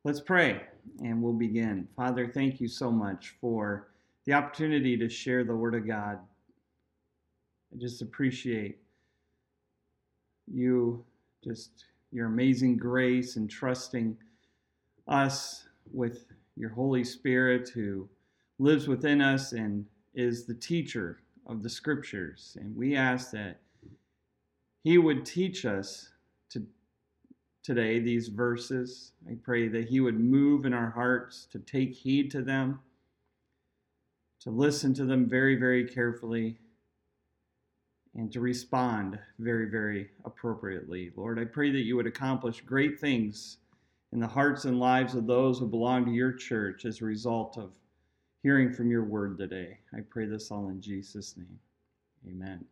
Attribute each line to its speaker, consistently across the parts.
Speaker 1: Let's pray and we'll begin. Father, thank you so much for the opportunity to share the Word of God. I just appreciate you, just your amazing grace and trusting us with your Holy Spirit who lives within us and is the teacher of the Scriptures. And we ask that He would teach us today these verses. I pray that He would move in our hearts to take heed to them, to listen to them very, very carefully, and to respond very, very appropriately. Lord, I pray that you would accomplish great things in the hearts and lives of those who belong to your church as a result of hearing from your word today. I pray this all in Jesus' name. Amen.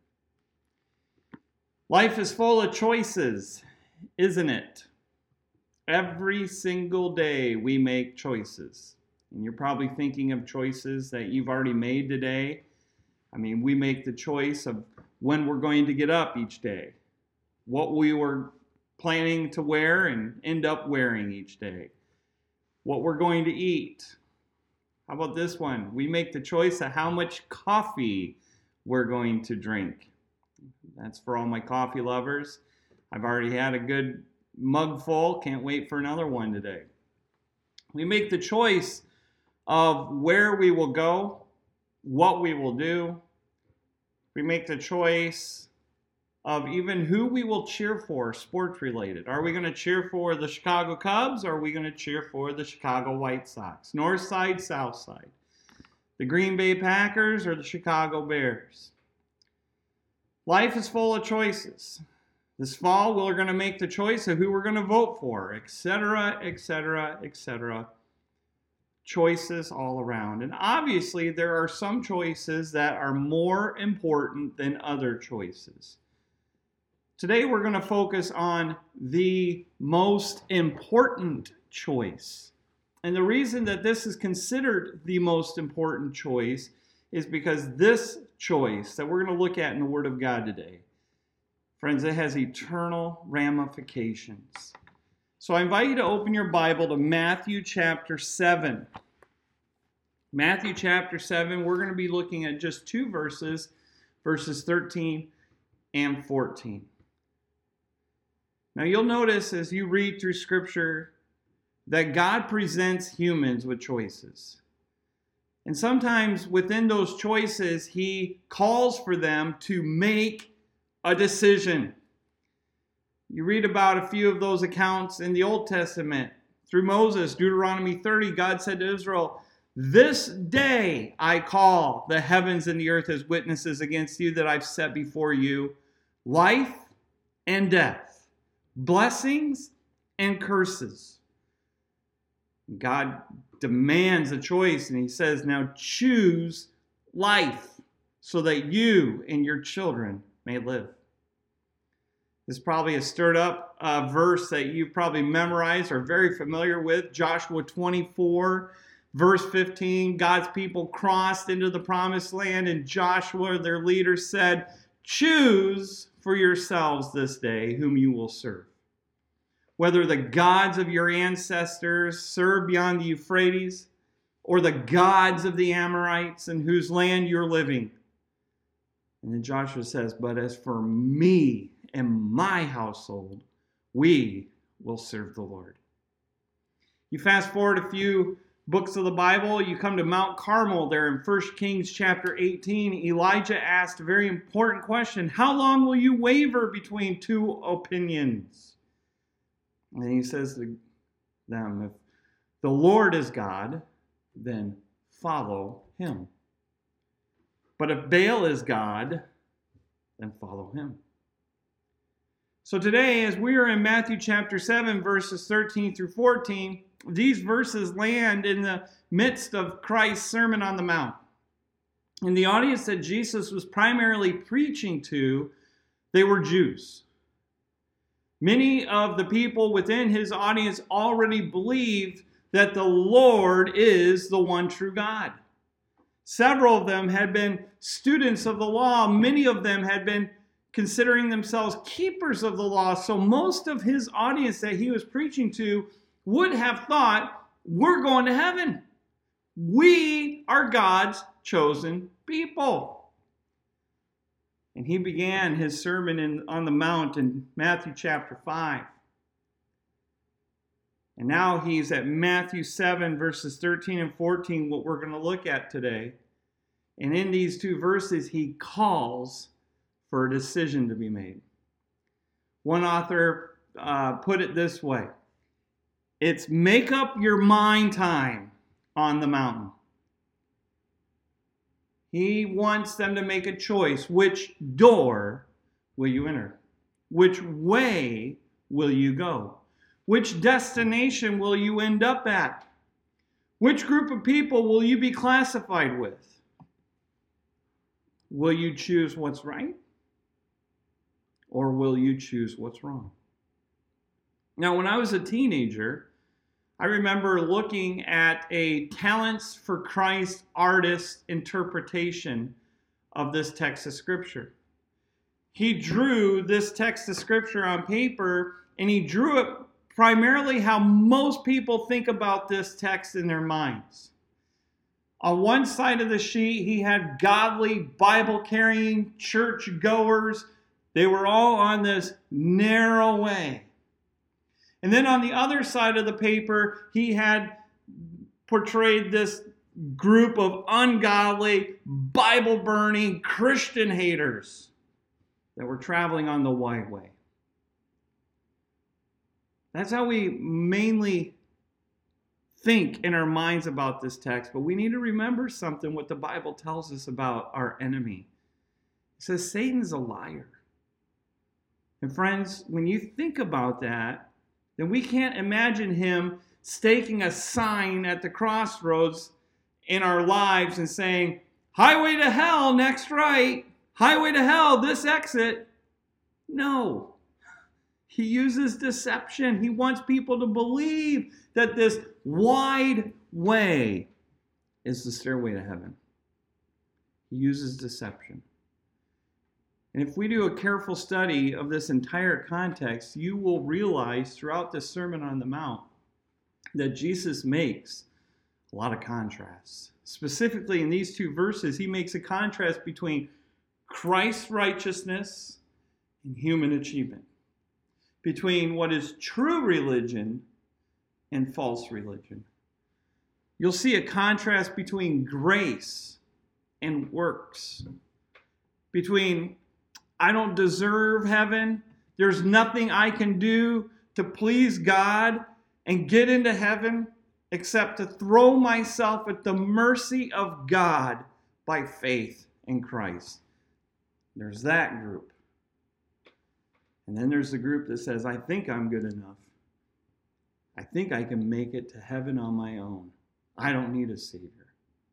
Speaker 1: Life is full of choices, isn't it? Every single day we make choices. And you're probably thinking of choices that you've already made today. I mean, we make the choice of when we're going to get up each day, what we were planning to wear and end up wearing each day, what we're going to eat. How about this one? We make the choice of how much coffee we're going to drink. That's for all my coffee lovers. I've already had a good mug full. Can't wait for another one today. We make the choice of where we will go, what we will do. We make the choice of even who we will cheer for, sports related. Are we going to cheer for the Chicago Cubs or are we going to cheer for the Chicago White Sox? North side, south side. The Green Bay Packers or the Chicago Bears? Life is full of choices. This fall, we're going to make the choice of who we're going to vote for, etc., etc., etc. Choices all around. And obviously, there are some choices that are more important than other choices. Today, we're going to focus on the most important choice. And the reason that this is considered the most important choice is because this choice that we're going to look at in the Word of God today, friends, it has eternal ramifications. So I invite you to open your Bible to Matthew chapter 7. Matthew chapter 7, we're going to be looking at just two verses, verses 13 and 14. Now you'll notice as you read through Scripture that God presents humans with choices. And sometimes within those choices, He calls for them to make a decision. You read about a few of those accounts in the Old Testament. Through Moses, Deuteronomy 30, God said to Israel, "This day I call the heavens and the earth as witnesses against you that I've set before you life and death, blessings and curses." God demands a choice, and He says, now choose life so that you and your children may live. This is probably a stirred up verse that you've probably memorized or very familiar with. Joshua 24, verse 15, God's people crossed into the promised land, and Joshua, their leader, said, "Choose for yourselves this day whom you will serve. Whether the gods of your ancestors served beyond the Euphrates, or the gods of the Amorites in whose land you're living." And then Joshua says, "But as for me and my household, we will serve the Lord." You fast forward a few books of the Bible, you come to Mount Carmel there in 1 Kings chapter 18. Elijah asked a very important question. How long will you waver between two opinions? And he says to them, if the Lord is God, then follow Him. But if Baal is God, then follow him. So today, as we are in Matthew chapter 7, verses 13 through 14, these verses land in the midst of Christ's Sermon on the Mount. And the audience that Jesus was primarily preaching to, they were Jews. Many of the people within his audience already believed that the Lord is the one true God. Several of them had been students of the law. Many of them had been considering themselves keepers of the law. So most of his audience that he was preaching to would have thought, we're going to heaven. We are God's chosen people. And he began his sermon on the Mount in Matthew chapter 5. And now he's at Matthew 7, verses 13 and 14, what we're going to look at today. And in these two verses, he calls for a decision to be made. One author put it this way. It's make up your mind time on the mountain. He wants them to make a choice. Which door will you enter? Which way will you go? Which destination will you end up at? Which group of people will you be classified with? Will you choose what's right? Or will you choose what's wrong? Now, when I was a teenager, I remember looking at a Talents for Christ artist interpretation of this text of Scripture. He drew this text of Scripture on paper, and he drew it primarily how most people think about this text in their minds. On one side of the sheet, he had godly, Bible-carrying church-goers. They were all on this narrow way. And then on the other side of the paper, he had portrayed this group of ungodly, Bible-burning Christian haters that were traveling on the wide way. That's how we mainly think in our minds about this text, but we need to remember something, what the Bible tells us about our enemy. It says Satan's a liar. And friends, when you think about that, then we can't imagine him staking a sign at the crossroads in our lives and saying, highway to hell, next right. Highway to hell, this exit. No. He uses deception. He wants people to believe that this wide way is the stairway to heaven. He uses deception. And if we do a careful study of this entire context, you will realize throughout the Sermon on the Mount that Jesus makes a lot of contrasts. Specifically in these two verses, he makes a contrast between Christ's righteousness and human achievement, between what is true religion and false religion. You'll see a contrast between grace and works, between I don't deserve heaven, there's nothing I can do to please God and get into heaven except to throw myself at the mercy of God by faith in Christ. There's that group. And then there's the group that says, I think I'm good enough. I think I can make it to heaven on my own. I don't need a Savior.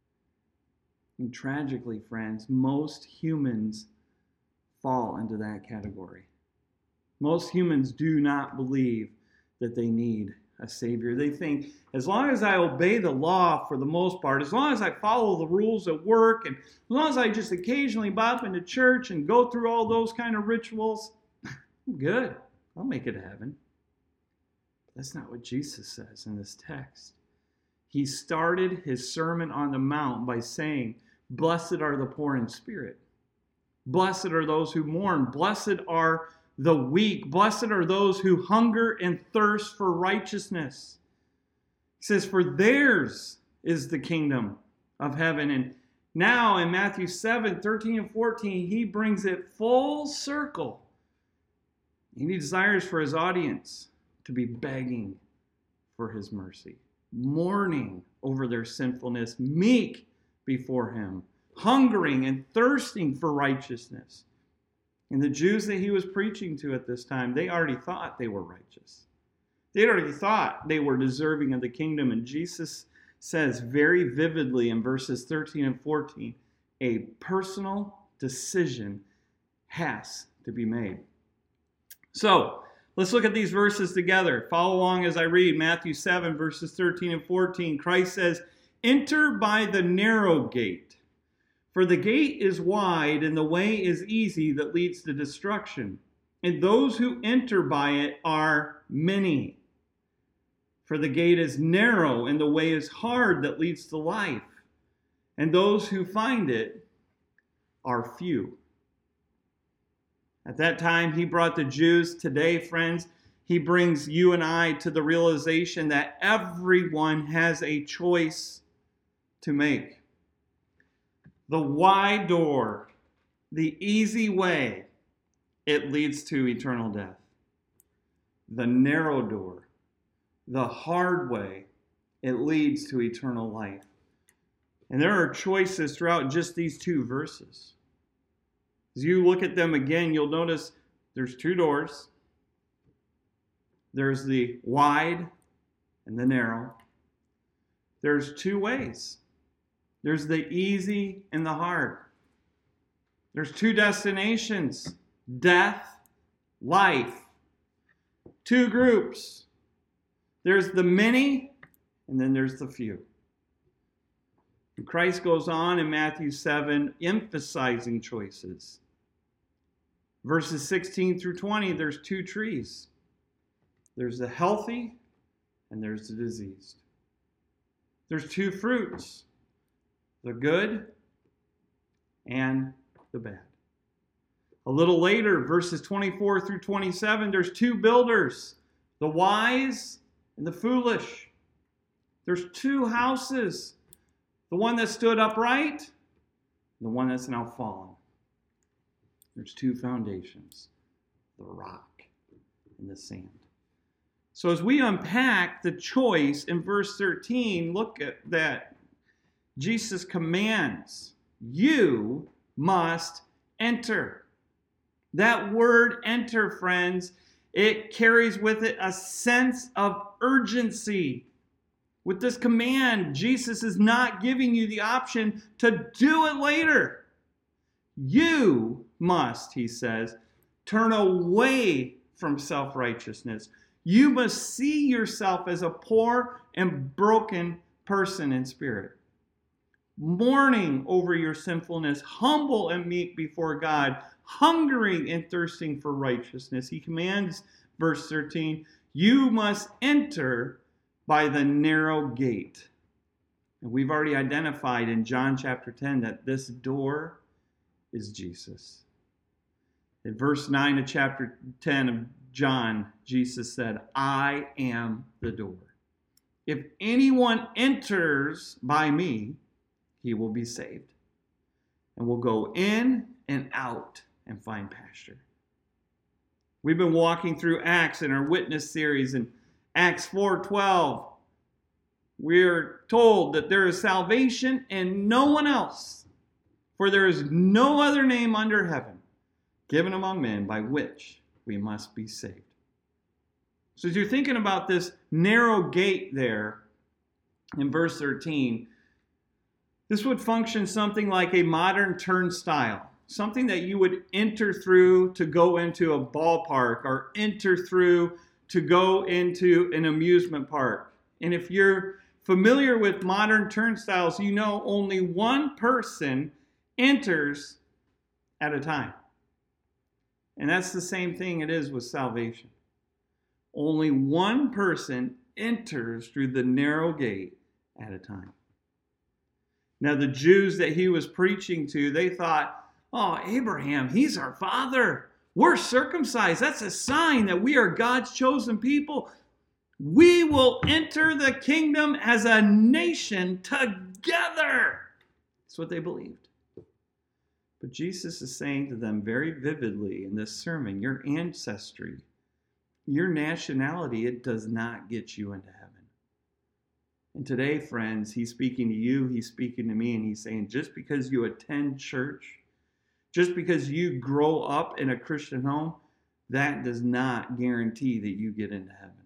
Speaker 1: And tragically, friends, most humans fall into that category. Most humans do not believe that they need a Savior. They think, as long as I obey the law for the most part, as long as I follow the rules at work, and as long as I just occasionally bop into church and go through all those kind of rituals, I'm good. I'll make it to heaven. That's not what Jesus says in this text. He started his Sermon on the Mount by saying, blessed are the poor in spirit. Blessed are those who mourn. Blessed are the weak. Blessed are those who hunger and thirst for righteousness. He says, for theirs is the kingdom of heaven. And now in Matthew 7, 13 and 14, he brings it full circle. And he desires for his audience to be begging for his mercy, mourning over their sinfulness, meek before him, hungering and thirsting for righteousness. And the Jews that he was preaching to at this time, they already thought they were righteous. They already thought they were deserving of the kingdom. And Jesus says very vividly in verses 13 and 14, a personal decision has to be made. So, let's look at these verses together. Follow along as I read Matthew 7, verses 13 and 14. Christ says, enter by the narrow gate. For the gate is wide and the way is easy that leads to destruction. And those who enter by it are many. For the gate is narrow and the way is hard that leads to life, and those who find it are few. At that time, he brought the Jews. Today, friends, he brings you and I to the realization that everyone has a choice to make. The wide door, the easy way, it leads to eternal death. The narrow door, the hard way, it leads to eternal life. And there are choices throughout just these two verses. As you look at them again, you'll notice there's two doors. There's the wide and the narrow. There's two ways. There's the easy and the hard. There's two destinations, death, life. Two groups. There's the many, and then there's the few. And Christ goes on in Matthew 7, emphasizing choices. Verses 16 through 20, there's two trees. There's the healthy, and there's the diseased. There's two fruits, the good and the bad. A little later, verses 24 through 27, there's two builders, the wise and the foolish. There's two houses, the one that stood upright and the one that's now fallen. There's two foundations, the rock and the sand. So as we unpack the choice in verse 13, look at that. Jesus commands, you must enter. That word enter, friends, it carries with it a sense of urgency. With this command, Jesus is not giving you the option to do it later. You must, he says, turn away from self-righteousness. You must see yourself as a poor and broken person in spirit, mourning over your sinfulness, humble and meek before God, hungering and thirsting for righteousness. He commands, verse 13, you must enter by the narrow gate. And we've already identified in John chapter 10 that this door is Jesus. In verse 9 of chapter 10 of John, Jesus said, I am the door. If anyone enters by me, he will be saved and will go in and out and find pasture. We've been walking through Acts in our witness series. In Acts 4:12, we're told that there is salvation in no one else, for there is no other name under heaven given among men by which we must be saved. So as you're thinking about this narrow gate there in verse 13, this would function something like a modern turnstile, something that you would enter through to go into a ballpark or enter through to go into an amusement park. And if you're familiar with modern turnstiles, you know only one person enters at a time. And that's the same thing it is with salvation. Only one person enters through the narrow gate at a time. Now, the Jews that he was preaching to, they thought, oh, Abraham, he's our father. We're circumcised. That's a sign that we are God's chosen people. We will enter the kingdom as a nation together. That's what they believed. But Jesus is saying to them very vividly in this sermon, your ancestry, your nationality, it does not get you into heaven. And today, friends, he's speaking to you, he's speaking to me, and he's saying, just because you attend church, just because you grow up in a Christian home, that does not guarantee that you get into heaven.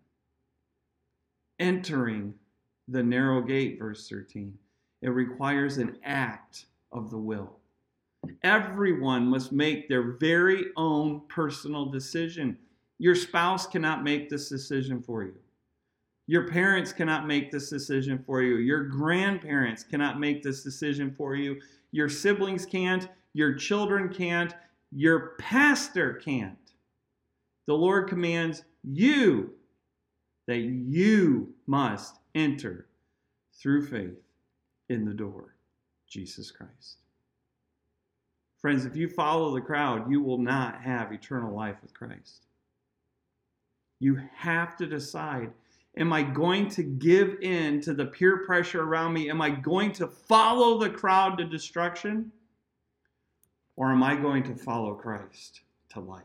Speaker 1: Entering the narrow gate, verse 13, it requires an act of the will. Everyone must make their very own personal decision. Your spouse cannot make this decision for you. Your parents cannot make this decision for you. Your grandparents cannot make this decision for you. Your siblings can't. Your children can't. Your pastor can't. The Lord commands you that you must enter through faith in the door, Jesus Christ. Friends, if you follow the crowd, you will not have eternal life with Christ. You have to decide, am I going to give in to the peer pressure around me? Am I going to follow the crowd to destruction? Or am I going to follow Christ to life?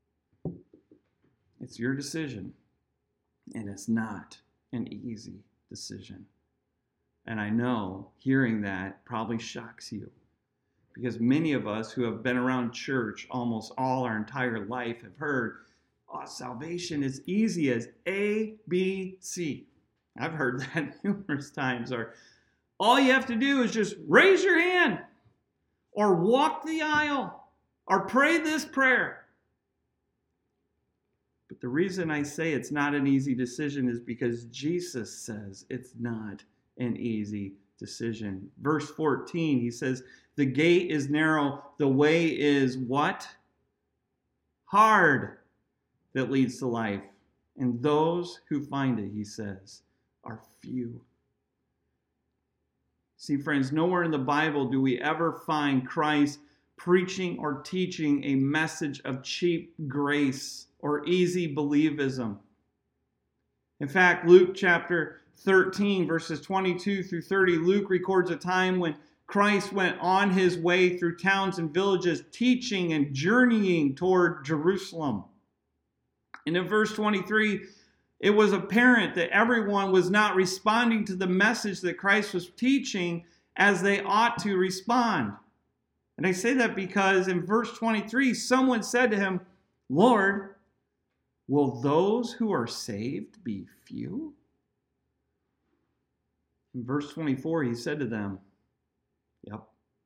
Speaker 1: It's your decision, and it's not an easy decision. And I know hearing that probably shocks you, because many of us who have been around church almost all our entire life have heard, oh, salvation is easy as A, B, C. I've heard that numerous times. Or all you have to do is just raise your hand, or walk the aisle, or pray this prayer. But the reason I say it's not an easy decision is because Jesus says it's not an easy decision. Verse 14, he says, the gate is narrow, the way is what? Hard, that leads to life. And those who find it, he says, are few. See, friends, nowhere in the Bible do we ever find Christ preaching or teaching a message of cheap grace or easy believism. In fact, Luke chapter 13, verses 22 through 30, Luke records a time when Christ went on his way through towns and villages, teaching and journeying toward Jerusalem. And in verse 23, it was apparent that everyone was not responding to the message that Christ was teaching as they ought to respond. And I say that because in verse 23, someone said to him, Lord, will those who are saved be few? In verse 24, he said to them, yep.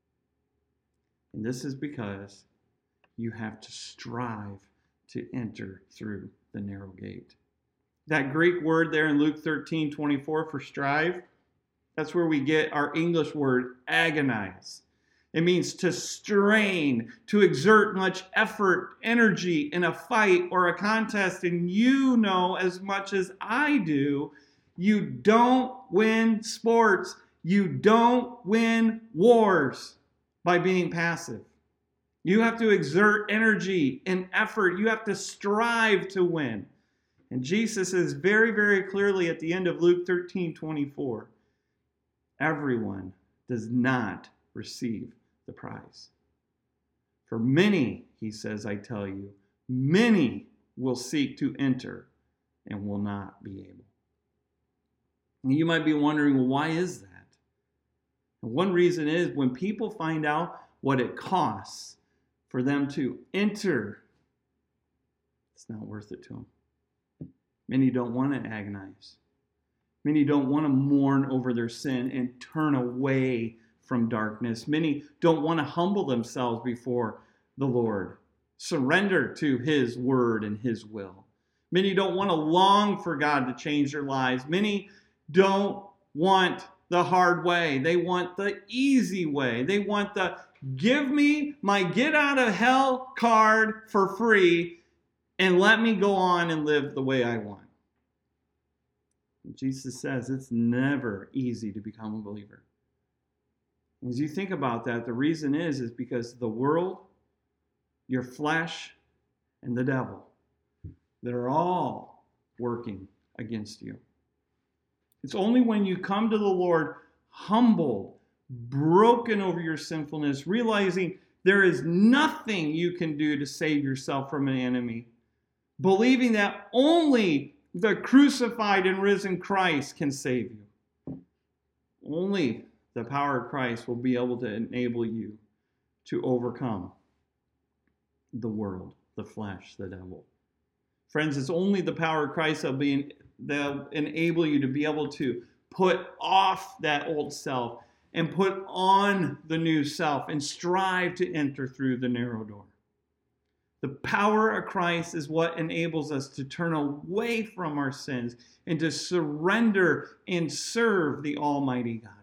Speaker 1: And this is because you have to strive to enter through the narrow gate. That Greek word there in Luke 13:24 for strive, that's where we get our English word agonize. It means to strain, to exert much effort, energy in a fight or a contest. And you know as much as I do, you don't win sports. You don't win wars by being passive. You have to exert energy and effort. You have to strive to win. And Jesus says very, very clearly at the end of Luke 13:24, everyone does not receive the prize. For many, he says, I tell you, many will seek to enter and will not be able. And you might be wondering, well, why is that? And one reason is when people find out what it costs for them to enter, it's not worth it to them. Many don't want to agonize. Many don't want to mourn over their sin and turn away from darkness. Many don't want to humble themselves before the Lord, surrender to his word and his will. Many don't want to long for God to change their lives. Many don't want the hard way. They want the easy way. They want the give me my get out of hell card for free and let me go on and live the way I want. And Jesus says it's never easy to become a believer. As you think about that, the reason is because the world, your flesh, and the devil, they're all working against you. It's only when you come to the Lord humbled, broken over your sinfulness, realizing there is nothing you can do to save yourself from an enemy, believing that only the crucified and risen Christ can save you. Only the power of Christ will be able to enable you to overcome the world, the flesh, the devil. Friends, it's only the power of Christ that'll enable you to be able to put off that old self and put on the new self and strive to enter through the narrow door. The power of Christ is what enables us to turn away from our sins and to surrender and serve the Almighty God.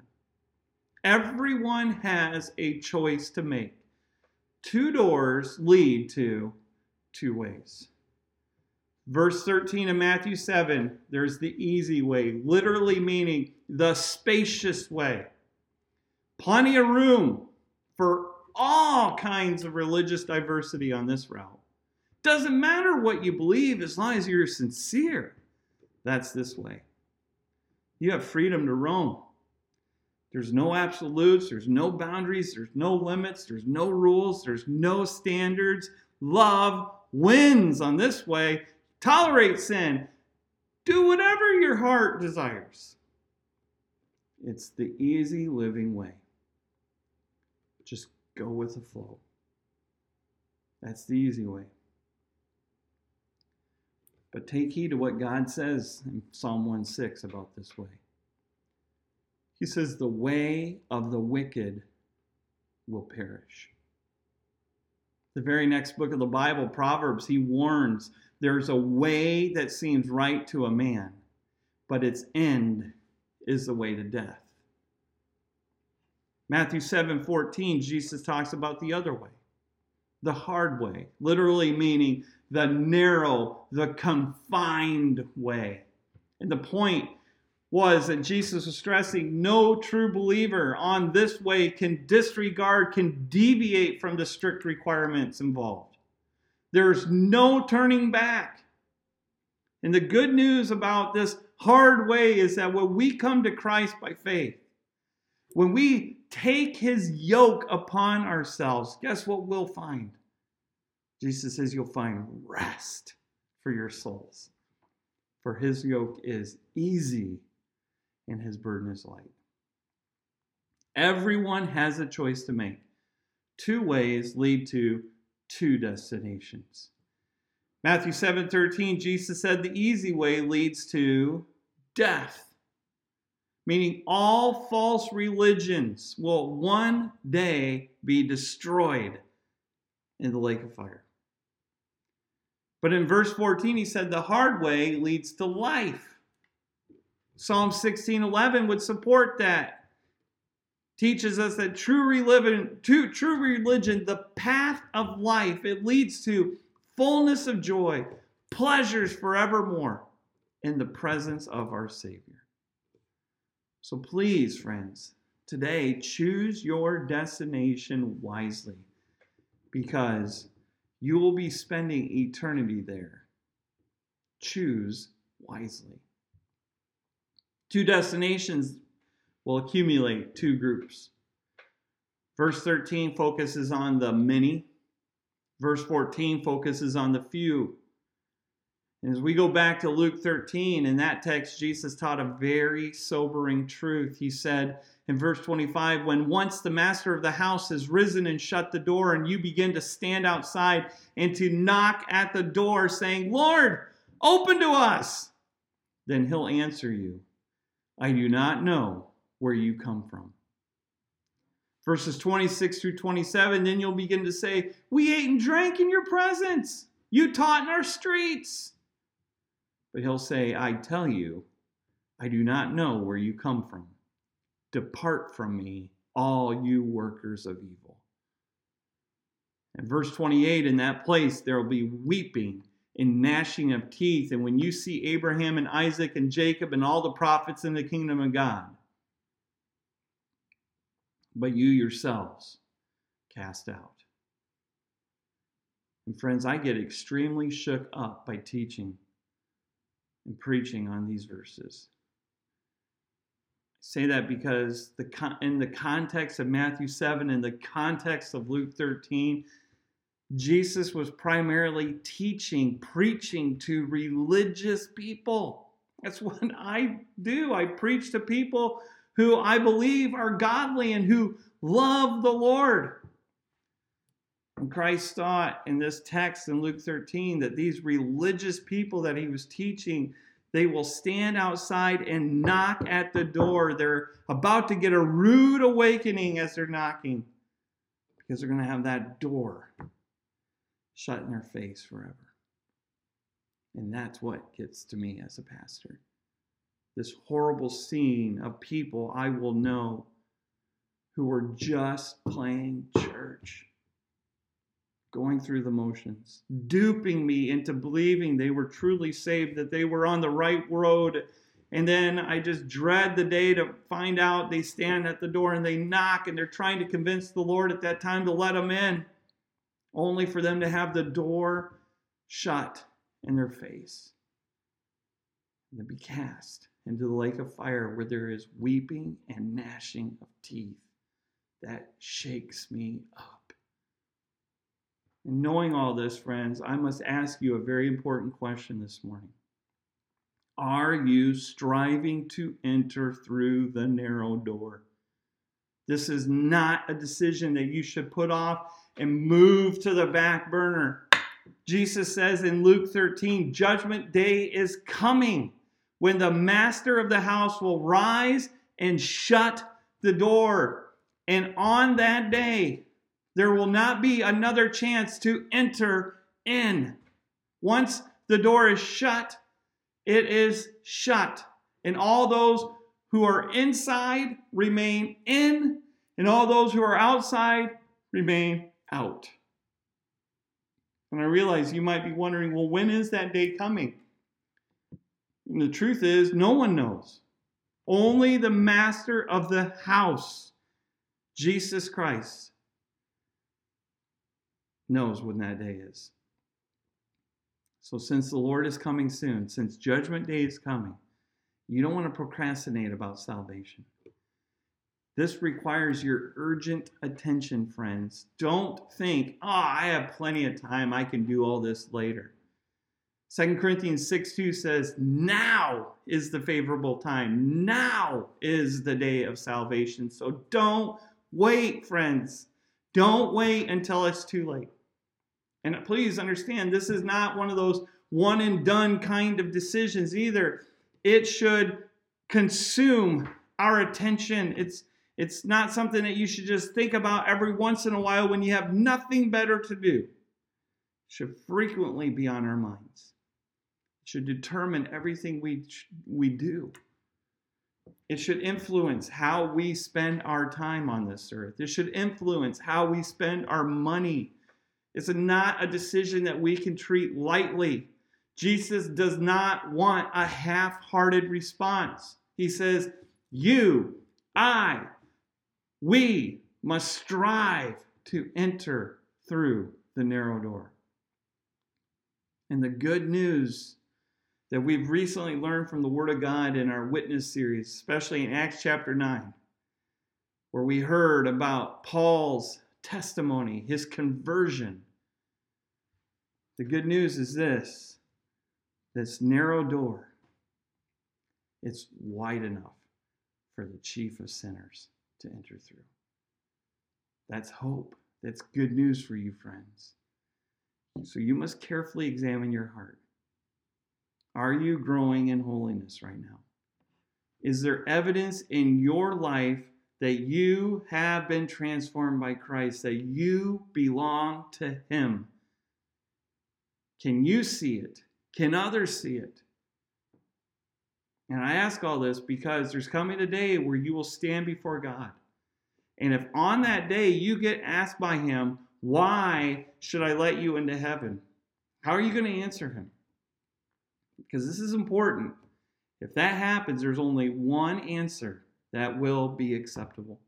Speaker 1: Everyone has a choice to make. Two doors lead to two ways. Verse 13 of Matthew 7, there's the easy way, literally meaning the spacious way. Plenty of room for all kinds of religious diversity on this route. Doesn't matter what you believe as long as you're sincere. That's this way. You have freedom to roam. There's no absolutes, there's no boundaries, there's no limits, there's no rules, there's no standards. Love wins on this way. Tolerate sin. Do whatever your heart desires. It's the easy living way. Just go with the flow. That's the easy way. But take heed to what God says in Psalm 1:6 about this way. He says, the way of the wicked will perish. The very next book of the Bible, Proverbs, he warns there's a way that seems right to a man, but its end is the way to death. Matthew 7:14, Jesus talks about the other way, the hard way, literally meaning the narrow, the confined way. And the point was that Jesus was stressing no true believer on this way can disregard, can deviate from the strict requirements involved. There's no turning back. And the good news about this hard way is that when we come to Christ by faith, when we take his yoke upon ourselves, guess what we'll find? Jesus says you'll find rest for your souls. For his yoke is easy and his burden is light. Everyone has a choice to make. Two ways lead to two destinations. Matthew 7:13, Jesus said the easy way leads to death. Meaning all false religions will one day be destroyed in the lake of fire. But in verse 14, he said the hard way leads to life. Psalm 16:11 would support that. Teaches us that true religion, the path of life, it leads to fullness of joy, pleasures forevermore in the presence of our Savior. So please, friends, today choose your destination wisely because you will be spending eternity there. Choose wisely. Two destinations will accumulate two groups. Verse 13 focuses on the many. Verse 14 focuses on the few. And as we go back to Luke 13, in that text, Jesus taught a very sobering truth. He said in verse 25, when once the master of the house has risen and shut the door, and you begin to stand outside and to knock at the door, saying, Lord, open to us, then he'll answer you, I do not know where you come from. Verses 26 through 27, then you'll begin to say, we ate and drank in your presence. You taught in our streets. But he'll say, I tell you, I do not know where you come from. Depart from me, all you workers of evil. And verse 28, in that place there will be weeping and gnashing of teeth. And when you see Abraham and Isaac and Jacob and all the prophets in the kingdom of God, but you yourselves cast out. And friends, I get extremely shook up by teaching and preaching on these verses. I say that because in the context of Matthew 7, in the context of Luke 13, Jesus was primarily teaching, preaching to religious people. That's what I do. I preach to people who I believe are godly and who love the Lord. And Christ taught in this text in Luke 13 that these religious people that he was teaching, they will stand outside and knock at the door. They're about to get a rude awakening as they're knocking because they're going to have that door shut in their face forever. And that's what gets to me as a pastor. This horrible scene of people I will know who are just playing church. going through the motions, duping me into believing they were truly saved, that they were on the right road. And then I just dread the day to find out they stand at the door and they knock and they're trying to convince the Lord at that time to let them in, only for them to have the door shut in their face and to be cast into the lake of fire where there is weeping and gnashing of teeth. That shakes me up. And knowing all this, friends, I must ask you a very important question this morning. Are you striving to enter through the narrow door? This is not a decision that you should put off and move to the back burner. Jesus says in Luke 13, judgment day is coming when the master of the house will rise and shut the door. And on that day, there will not be another chance to enter in. Once the door is shut, it is shut. And all those who are inside remain in, and all those who are outside remain out. And I realize you might be wondering, well, when is that day coming? And the truth is, no one knows. Only the master of the house, Jesus Christ, knows when that day is. So since the Lord is coming soon, since judgment day is coming, you don't want to procrastinate about salvation. This requires your urgent attention, friends. Don't think, I have plenty of time, I can do all this later. 2 Corinthians 6:2 says, now is the favorable time. Now is the day of salvation. So don't wait, friends. Don't wait until it's too late. And please understand, this is not one of those one and done kind of decisions either. It should consume our attention. It's not something that you should just think about every once in a while when you have nothing better to do. It should frequently be on our minds. It should determine everything we do. It should influence how we spend our time on this earth. It should influence how we spend our money. It's not a decision that we can treat lightly. Jesus does not want a half-hearted response. He says, you, I, we must strive to enter through the narrow door. And the good news that we've recently learned from the Word of God in our witness series, especially in Acts chapter 9, where we heard about Paul's testimony, his conversion. The good news is this narrow door, it's wide enough for the chief of sinners to enter through. That's hope. That's good news for you, friends. So you must carefully examine your heart. Are you growing in holiness right now? Is there evidence in your life that you have been transformed by Christ, that you belong to Him? Can you see it? Can others see it? And I ask all this because there's coming a day where you will stand before God. And if on that day you get asked by Him, why should I let you into heaven? How are you going to answer Him? Because this is important. If that happens, there's only one answer that will be acceptable.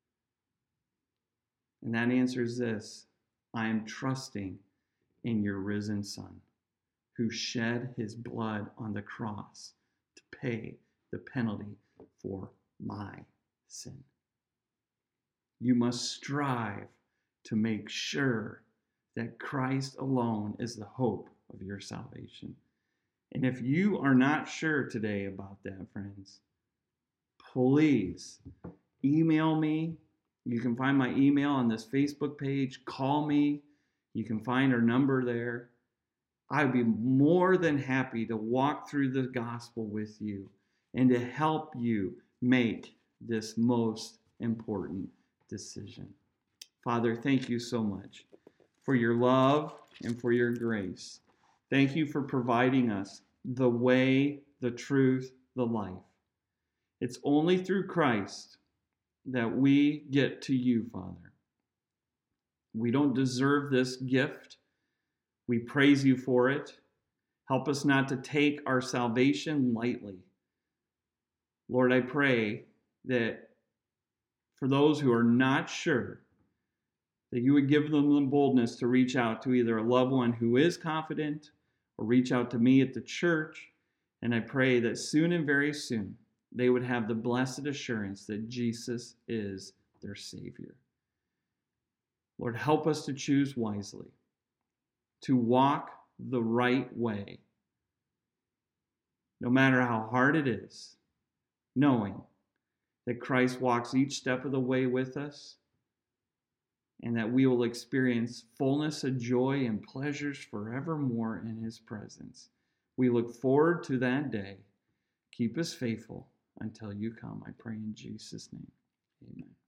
Speaker 1: And that answer is this: I am trusting in your risen Son, who shed His blood on the cross to pay the penalty for my sin. You must strive to make sure that Christ alone is the hope of your salvation. And if you are not sure today about that, friends, please email me. You can find my email on this Facebook page. Call me. You can find our number there. I'd be more than happy to walk through the gospel with you and to help you make this most important decision. Father, thank you so much for your love and for your grace. Thank you for providing us the way, the truth, the life. It's only through Christ that we get to you, Father. We don't deserve this gift. We praise you for it. Help us not to take our salvation lightly. Lord, I pray that for those who are not sure, that you would give them the boldness to reach out to either a loved one who is confident or reach out to me at the church. And I pray that soon and very soon, they would have the blessed assurance that Jesus is their Savior. Lord, help us to choose wisely, to walk the right way, no matter how hard it is, knowing that Christ walks each step of the way with us, and that we will experience fullness of joy and pleasures forevermore in his presence. We look forward to that day. Keep us faithful until you come. I pray in Jesus' name. Amen.